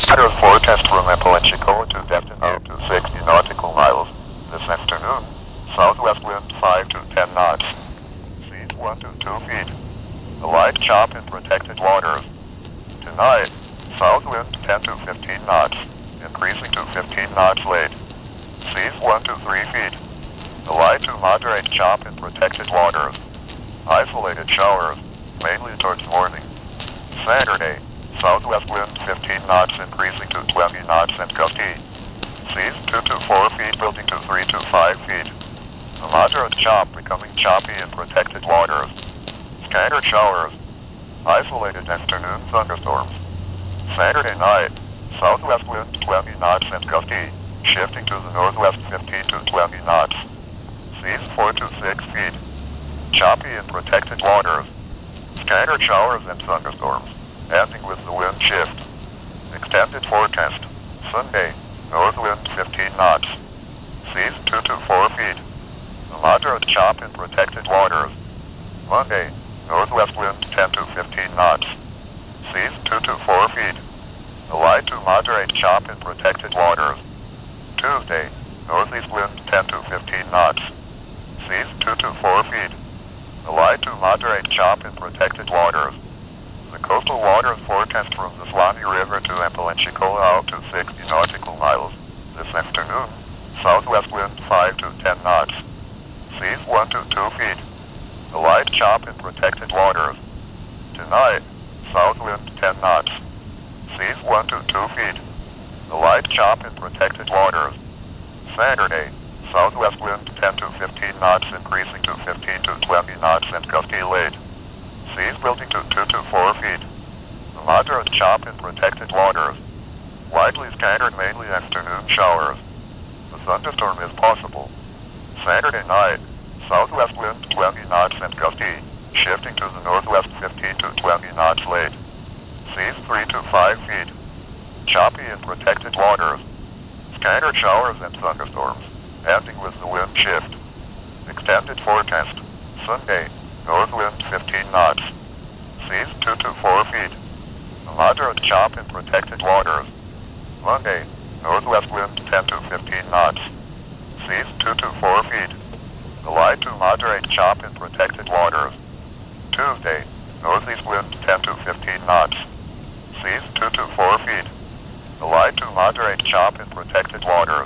Weather forecast from Apalachicola to Defton out to 60 nautical miles. This afternoon, southwest wind 5 to 10 knots. Seas 1 to 2 feet. A light chop in protected waters. Tonight, south wind 10 to 15 knots, increasing to 15 knots late. Seas 1 to 3 feet. A light to moderate chop in protected waters. Isolated showers, mainly towards morning. Saturday, southwest wind 15 knots increasing to 20 knots and gusty. Seas 2 to 4 feet building to 3 to 5 feet. A moderate chop becoming choppy in protected waters. Scattered showers. Isolated afternoon thunderstorms. Saturday night, southwest wind 20 knots and gusty, shifting to the northwest 15 to 20 knots. Seas 4 to 6 feet. Choppy in protected waters. Scattered showers and thunderstorms, ending with the wind shift. Extended forecast. Sunday, north wind 15 knots. Seas 2 to 4 feet. A moderate chop in protected waters. Monday, northwest wind 10 to 15 knots. Seas 2 to 4 feet. A light to moderate chop in protected waters. Tuesday, northeast wind 10 to 15 knots. Seas 2 to 4 feet. A light to moderate chop in protected waters. The coastal waters forecast from the Suwannee River to Apalachicola out to 60 nautical miles. This afternoon, southwest wind 5 to 10 knots. Seas 1 to 2 feet. A light chop in protected waters. Tonight, south wind 10 knots. Seas 1 to 2 feet. A light chop in protected waters. Saturday, southwest wind 10 to 15 knots increasing to 15 to 20 knots and gusty late. Seas building to 2 to 4 feet. A moderate chop in protected waters. Widely scattered mainly afternoon showers. A thunderstorm is possible. Saturday night, southwest wind 20 knots and gusty, shifting to the northwest 15 to 20 knots late. Seas 3 to 5 feet. Choppy in protected waters. Scattered showers and thunderstorms, ending with the wind shift. Extended forecast. Sunday, north wind 15 knots. Seas 2 to 4 feet. A moderate chop in protected waters. Monday, northwest wind 10 to 15 knots. Seas 2 to 4 feet. A light to moderate chop in protected waters. Tuesday, northeast wind 10 to 15 knots. Seas 2 to 4 feet. A light to moderate chop in protected waters.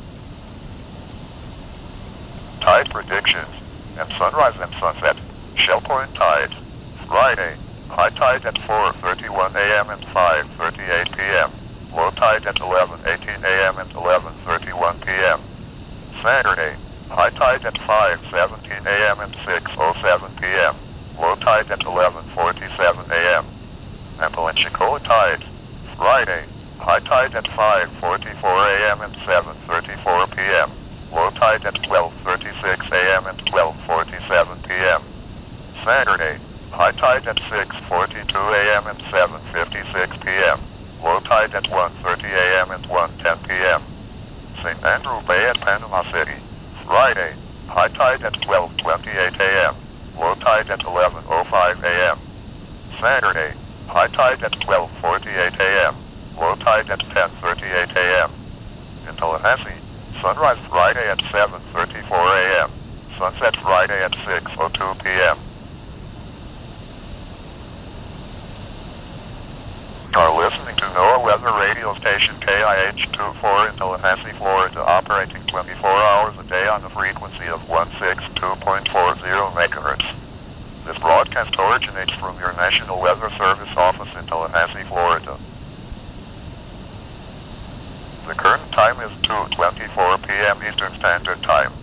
Tide predictions and sunrise and sunset. Shell Point tide. Friday, high tide at 4:31 a.m. and 5:38 p.m. Low tide at 11:18 a.m. and 11:31 p.m. Saturday, high tide at 5:17 a.m. and 6:07 p.m. Low tide at 11:47 a.m. Apalachicola tide. Friday, high tide at 5:44 a.m. and 7:34 p.m. Low tide at 12:36 a.m. and 12:47 p.m. Saturday, high tide at 6:42 a.m. and 7:56 p.m. Low tide at 1:30 a.m. and 1:10 p.m. St. Andrew Bay at Panama City. Friday, high tide at 12:28 a.m. Low tide at 11:05 a.m. Saturday, high tide at 12:48 a.m. Low tide at 10:38 a.m. In Tallahassee, sunrise Friday at 7:34 a.m. Sunset Friday at 6:02 p.m. Are listening to NOAA weather radio station KIH-24 in Tallahassee, Florida, operating 24 hours a day on a frequency of 162.40 megahertz. This broadcast originates from your National Weather Service office in Tallahassee, Florida. The current time is 2:24 p.m. Eastern Standard Time.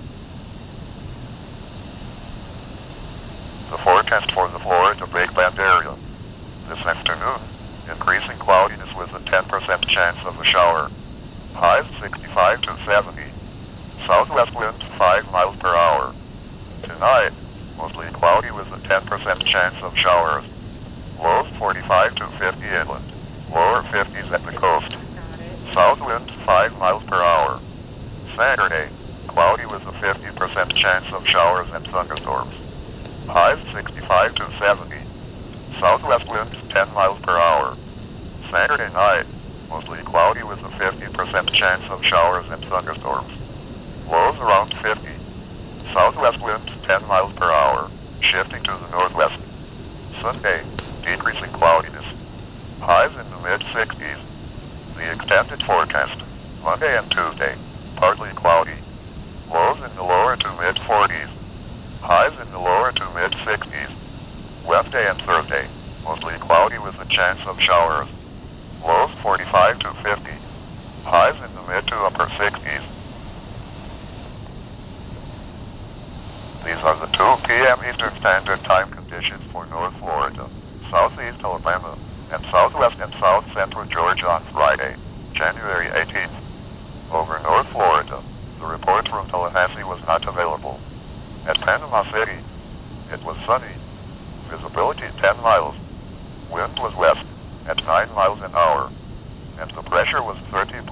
The forecast for the Florida Big Bend area. This afternoon, increasing cloudiness with a 10% chance of a shower. Highs 65 to 70. Southwest winds 5 miles per hour. Tonight, mostly cloudy with a 10% chance of showers. Lows 45 to 50 inland. Lower 50s at the coast. South winds 5 miles per hour. Saturday, cloudy with a 50% chance of showers and thunderstorms. Highs 65 to 70. Southwest winds 10 miles per hour. Saturday night, mostly cloudy. cloudy with a 50% chance of showers and thunderstorms. Lows around 50. Southwest winds 10 miles per hour, shifting to the northwest. Sunday, decreasing cloudiness. Highs in the mid-60s. The extended forecast. Monday and Tuesday, partly cloudy. Lows in the lower to mid-40s. Highs in the lower to mid-60s. Wednesday and Thursday, mostly cloudy with a chance of showers. Lows 45 to 50. Highs in the mid to upper 60s. These are the 2 p.m. Eastern Standard Time conditions for North Florida, Southeast Alabama, and Southwest and South Central Georgia on Friday, January 18th. Over North Florida, the report from Tallahassee was not available. At Panama City, it was sunny. Visibility 10 miles. Wind was west at 9 miles an hour, and the pressure was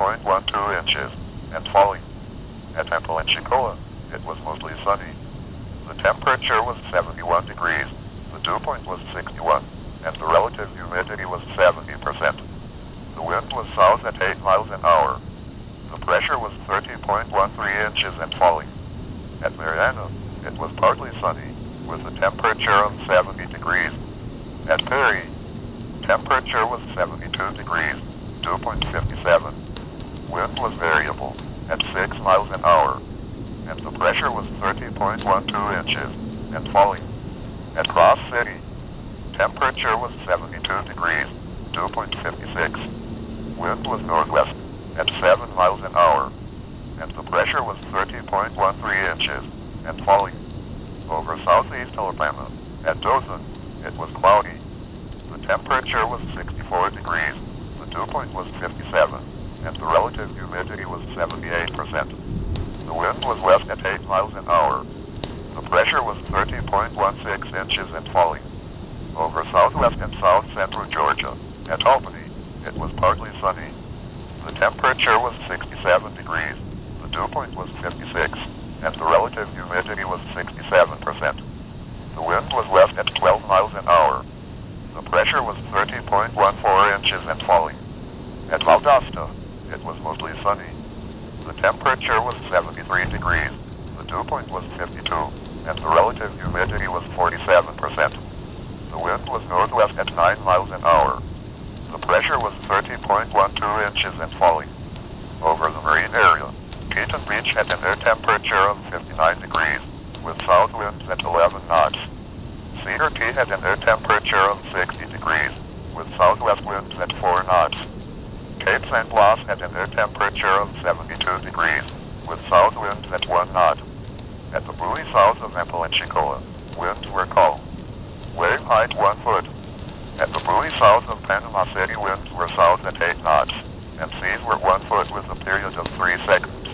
30.12 inches and falling. At Apalachicola, it was mostly sunny. The temperature was 71 degrees, the dew point was 61, and the relative humidity was 70%. The wind was south at 8 miles an hour. The pressure was 30.13 inches and falling. At Marianna, it was partly sunny, with a temperature of 70 degrees. At Perry, temperature was 72 degrees, dew point 57. Wind was variable, at 6 miles an hour, and the pressure was 30.12 inches and falling. At Ross City, temperature was 72 degrees, dew point 56. Wind was northwest at 7 miles an hour, and the pressure was 30.13 inches and falling. Over southeast Alabama, at Dothan, it was cloudy. The temperature was 64 degrees, the dew point was 57, and the relative humidity was 78%. The wind was west at 8 miles an hour. The pressure was 30.16 inches and falling. Over southwest and south central Georgia, at Albany, it was partly sunny. The temperature was 67 degrees, the dew point was 56, and the relative humidity was 67%. The wind was west at 12 miles an hour. The pressure was 30.14 inches and falling. At Valdosta, it was mostly sunny. The temperature was 73 degrees, the dew point was 52, and the relative humidity was 47%. The wind was northwest at 9 miles an hour. The pressure was 30.12 inches and falling. Over the marine area, Keaton Beach had an air temperature of 59 degrees, with south winds at 11 knots. Cedar Key had an air temperature of 60 degrees, with southwest winds at 4 knots. Cape St. Blas had an air temperature of 72 degrees, with south winds at 1 knot. At the buoy south of Apalachicola, winds were calm. Wave height 1 foot. At the buoy south of Panama City, winds were south at 8 knots, and seas were 1 foot with a period of 3 seconds.